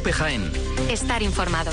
COPE Jaén. Estar informado.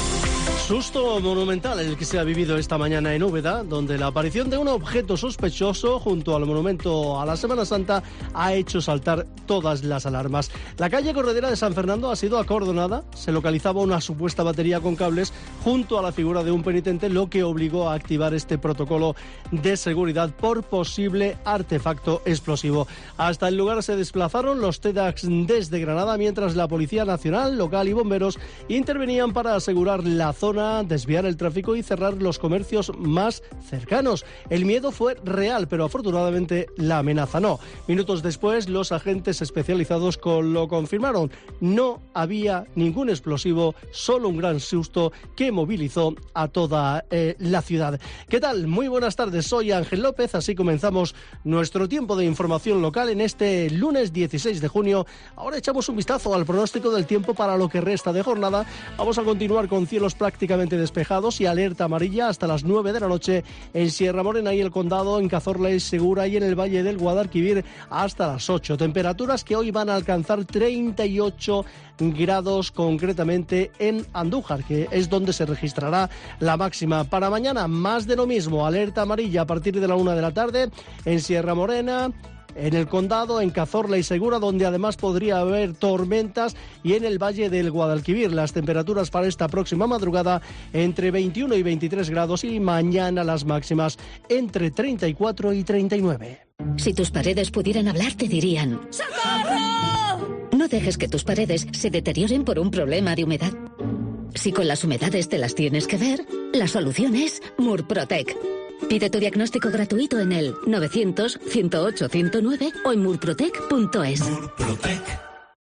Susto monumental el que se ha vivido esta mañana en Úbeda, donde la aparición de un objeto sospechoso junto al monumento a la Semana Santa ha hecho saltar todas las alarmas. La calle Corredera de San Fernando ha sido acordonada, se localizaba una supuesta batería con cables junto a la figura de un penitente, lo que obligó a activar este protocolo de seguridad por posible artefacto explosivo. Hasta el lugar se desplazaron los TEDx desde Granada, mientras la Policía Nacional, local y bomberos intervenían para asegurar la zona, desviar el tráfico y cerrar los comercios más cercanos. El miedo fue real, pero afortunadamente la amenaza no. Minutos después, los agentes especializados lo confirmaron. No había ningún explosivo, solo un gran susto que movilizó a toda la ciudad. ¿Qué tal? Muy buenas tardes, soy Ángel López, así comenzamos nuestro tiempo de información local en este lunes 16 de junio. Ahora echamos un vistazo al pronóstico del tiempo para lo que resta de jornada. Vamos a continuar con cielos prácticamente despejados y alerta amarilla hasta las 9 de la noche en Sierra Morena y el Condado, en Cazorla y Segura, y en el Valle del Guadalquivir hasta las 8. Temperaturas que hoy van a alcanzar 38 grados concretamente en Andújar, que es donde se registrará la máxima. Para mañana, más de lo mismo, alerta amarilla a partir de la 1 de la tarde en Sierra Morena, en el Condado, en Cazorla y Segura, donde además podría haber tormentas, y en el Valle del Guadalquivir. Las temperaturas para esta próxima madrugada entre 21 y 23 grados y mañana las máximas entre 34 y 39. Si tus paredes pudieran hablar, te dirían: ¡socorro! No dejes que tus paredes se deterioren por un problema de humedad. Si con las humedades te las tienes que ver, la solución es Murprotec. Pide tu diagnóstico gratuito en el 900-108-109 o en murprotec.es. Murprotec.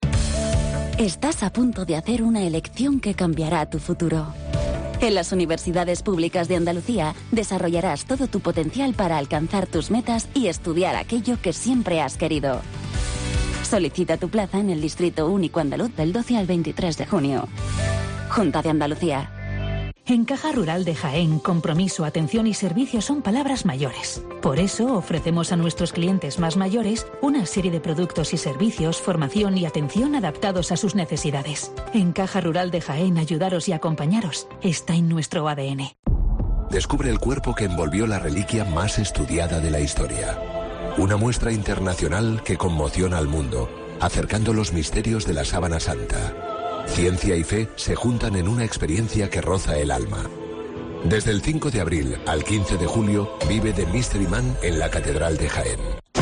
Estás a punto de hacer una elección que cambiará tu futuro. En las universidades públicas de Andalucía desarrollarás todo tu potencial para alcanzar tus metas y estudiar aquello que siempre has querido. Solicita tu plaza en el Distrito Único Andaluz del 12 al 23 de junio. Junta de Andalucía. En Caja Rural de Jaén, compromiso, atención y servicio son palabras mayores. Por eso ofrecemos a nuestros clientes más mayores una serie de productos y servicios, formación y atención adaptados a sus necesidades. En Caja Rural de Jaén, ayudaros y acompañaros está en nuestro ADN. Descubre el cuerpo que envolvió la reliquia más estudiada de la historia. Una muestra internacional que conmociona al mundo, acercando los misterios de la Sábana Santa. Ciencia y fe se juntan en una experiencia que roza el alma. Desde el 5 de abril al 15 de julio, vive The Mystery Man en la Catedral de Jaén.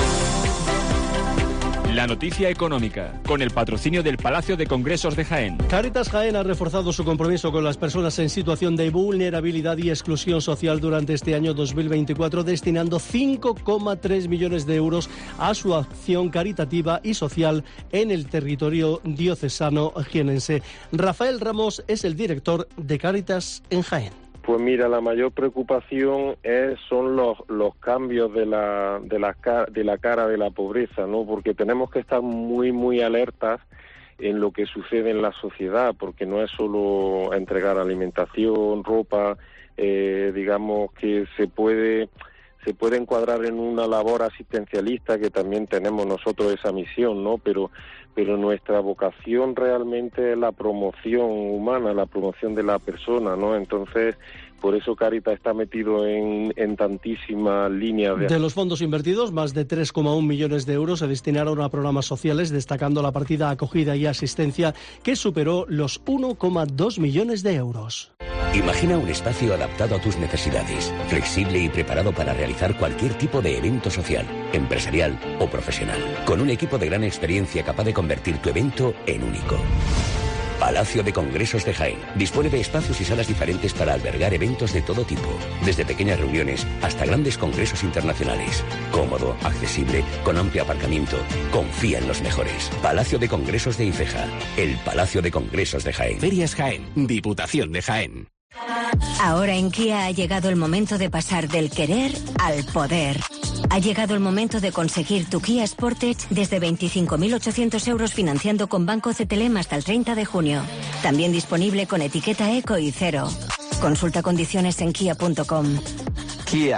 La noticia económica, con el patrocinio del Palacio de Congresos de Jaén. Cáritas Jaén ha reforzado su compromiso con las personas en situación de vulnerabilidad y exclusión social durante este año 2024, destinando 5,3 millones de euros a su acción caritativa y social en el territorio diocesano jienense. Rafael Ramos es el director de Cáritas en Jaén. Pues mira, la mayor preocupación son los cambios de la cara de la pobreza, ¿no? Porque tenemos que estar muy alertas en lo que sucede en la sociedad, porque no es solo entregar alimentación, ropa, digamos que se puede encuadrar en una labor asistencialista, que también tenemos nosotros esa misión, ¿no? Pero nuestra vocación realmente es la promoción humana, la promoción de la persona, ¿no? Entonces, por eso Cáritas está metido en tantísimas líneas. De los fondos invertidos, más de 3,1 millones de euros se destinaron a programas sociales, destacando la partida acogida y asistencia, que superó los 1,2 millones de euros. Imagina un espacio adaptado a tus necesidades, flexible y preparado para realizar cualquier tipo de evento social, empresarial o profesional, con un equipo de gran experiencia capaz de convertir tu evento en único. Palacio de Congresos de Jaén dispone de espacios y salas diferentes para albergar eventos de todo tipo, desde pequeñas reuniones hasta grandes congresos internacionales. Cómodo, accesible, con amplio aparcamiento. Confía en los mejores. Palacio de Congresos de Ifeja, el Palacio de Congresos de Jaén. Ferias Jaén, Diputación de Jaén. Ahora en Kia ha llegado el momento de pasar del querer al poder. Ha llegado el momento de conseguir tu Kia Sportage desde 25.800 euros financiando con Banco CTLM hasta el 30 de junio. También disponible con etiqueta eco y cero. Consulta condiciones en kia.com. Kia.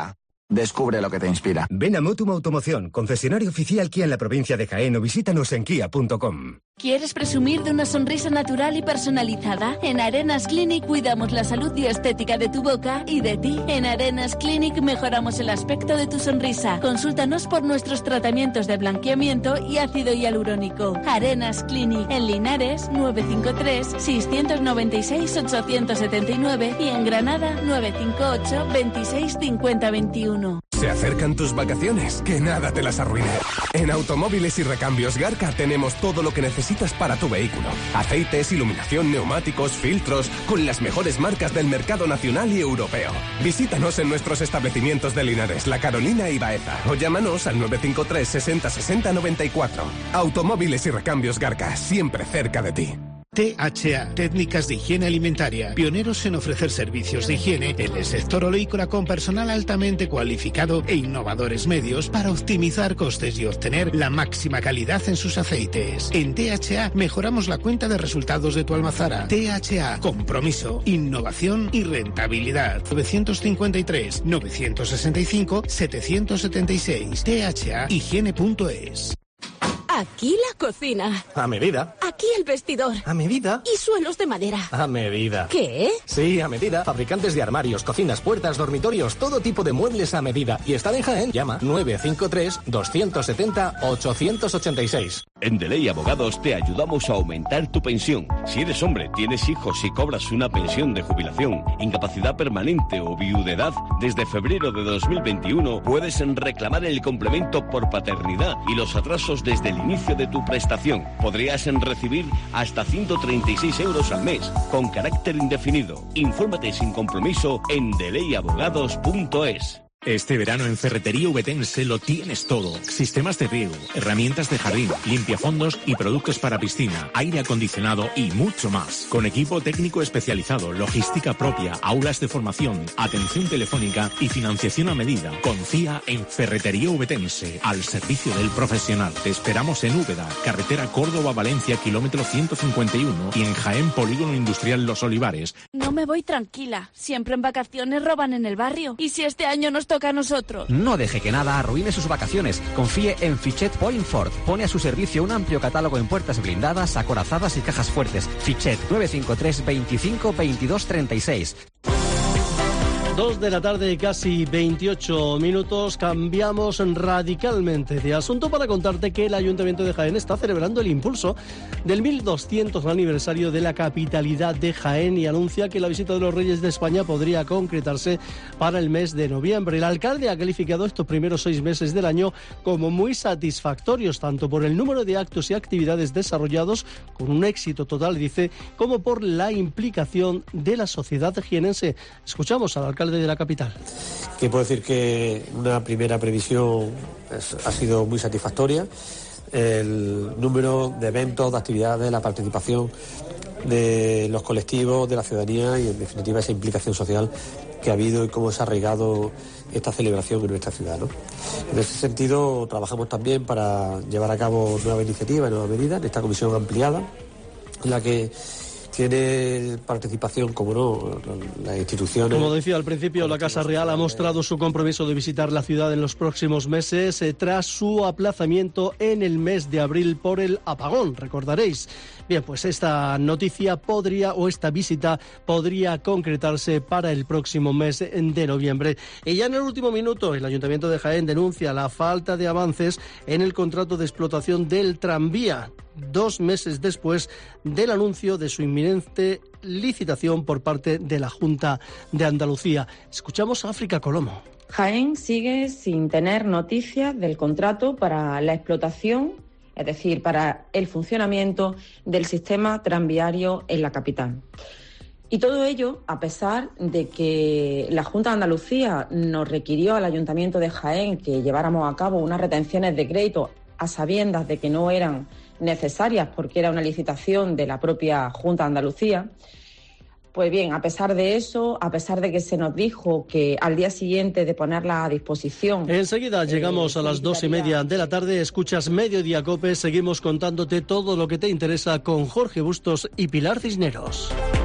Descubre lo que te inspira. Ven a Motum Automoción, concesionario oficial Kia en la provincia de Jaén, o visítanos en kia.com. ¿Quieres presumir de una sonrisa natural y personalizada? En Arenas Clinic cuidamos la salud y estética de tu boca y de ti. En Arenas Clinic mejoramos el aspecto de tu sonrisa. Consúltanos por nuestros tratamientos de blanqueamiento y ácido hialurónico. Arenas Clinic, en Linares, 953-696-879 y en Granada, 958-265021. Se acercan tus vacaciones, que nada te las arruine. En Automóviles y Recambios Garca tenemos todo lo que necesitas para tu vehículo. Aceites, iluminación, neumáticos, filtros, con las mejores marcas del mercado nacional y europeo. Visítanos en nuestros establecimientos de Linares, La Carolina y Baeza, o llámanos al 953 60 60 94. Automóviles y Recambios Garca, siempre cerca de ti. THA, Técnicas de Higiene Alimentaria, pioneros en ofrecer servicios de higiene en el sector oleícola con personal altamente cualificado e innovadores medios para optimizar costes y obtener la máxima calidad en sus aceites. En THA mejoramos la cuenta de resultados de tu almazara. THA, compromiso, innovación y rentabilidad. 953 965 776. THAhigiene.es. Aquí la cocina. A medida. Aquí el vestidor. A medida. Y suelos de madera. A medida. ¿Qué? Sí, a medida. Fabricantes de armarios, cocinas, puertas, dormitorios, todo tipo de muebles a medida. Y están en Jaén. Llama 953-270-886. En Deley Abogados te ayudamos a aumentar tu pensión. Si eres hombre, tienes hijos y cobras una pensión de jubilación, incapacidad permanente o viudedad, desde febrero de 2021 puedes reclamar el complemento por paternidad y los atrasos desde el inicio de tu prestación. Podrías recibir hasta 136 euros al mes, con carácter indefinido. Infórmate sin compromiso en deleyabogados.es. Este verano en Ferretería Ubetense lo tienes todo. Sistemas de riego, herramientas de jardín, limpiafondos y productos para piscina, aire acondicionado y mucho más. Con equipo técnico especializado, logística propia, aulas de formación, atención telefónica y financiación a medida. Confía en Ferretería Ubetense, al servicio del profesional. Te esperamos en Úbeda, carretera Córdoba-Valencia, kilómetro 151 y en Jaén, Polígono Industrial Los Olivares. No me voy tranquila. Siempre en vacaciones roban en el barrio. ¿Y si este año nos toca a nosotros? No deje que nada arruine sus vacaciones. Confíe en Fichet Point Ford. Pone a su servicio un amplio catálogo en puertas blindadas, acorazadas y cajas fuertes. Fichet 953 25 22 36. 2 de la tarde, casi 28 minutos. Cambiamos radicalmente de asunto para contarte que el Ayuntamiento de Jaén está celebrando el impulso del 1200 aniversario de la capitalidad de Jaén y anuncia que la visita de los Reyes de España podría concretarse para el mes de noviembre. El alcalde ha calificado estos primeros 6 meses del año como muy satisfactorios, tanto por el número de actos y actividades desarrollados, con un éxito total, dice, como por la implicación de la sociedad jienense. Escuchamos al alcalde de la capital. Que puedo decir que una primera previsión ha sido muy satisfactoria. El número de eventos, de actividades, la participación de los colectivos, de la ciudadanía y en definitiva esa implicación social que ha habido y cómo se ha arraigado esta celebración en nuestra ciudad, ¿no? En ese sentido trabajamos también para llevar a cabo nuevas iniciativas y nuevas medidas en esta comisión ampliada, en la que tiene participación, como no, las instituciones. Como decía al principio, la Casa Real ha mostrado su compromiso de visitar la ciudad en los próximos meses tras su aplazamiento en el mes de abril por el apagón, recordaréis. Bien, pues esta noticia esta visita podría concretarse para el próximo mes de noviembre. Y ya en el último minuto, el Ayuntamiento de Jaén denuncia la falta de avances en el contrato de explotación del tranvía, 2 meses después del anuncio de su inminente licitación por parte de la Junta de Andalucía. Escuchamos a África Colomo. Jaén sigue sin tener noticias del contrato para la explotación, es decir, para el funcionamiento del sistema tranviario en la capital. Y todo ello a pesar de que la Junta de Andalucía nos requirió al Ayuntamiento de Jaén que lleváramos a cabo unas retenciones de crédito a sabiendas de que no eran necesarias porque era una licitación de la propia Junta de Andalucía. Pues bien, a pesar de eso, a pesar de que se nos dijo que al día siguiente de ponerla a disposición... Enseguida llegamos a las 2:30 de la tarde, escuchas Mediodía COPE, seguimos contándote todo lo que te interesa con Jorge Bustos y Pilar Cisneros.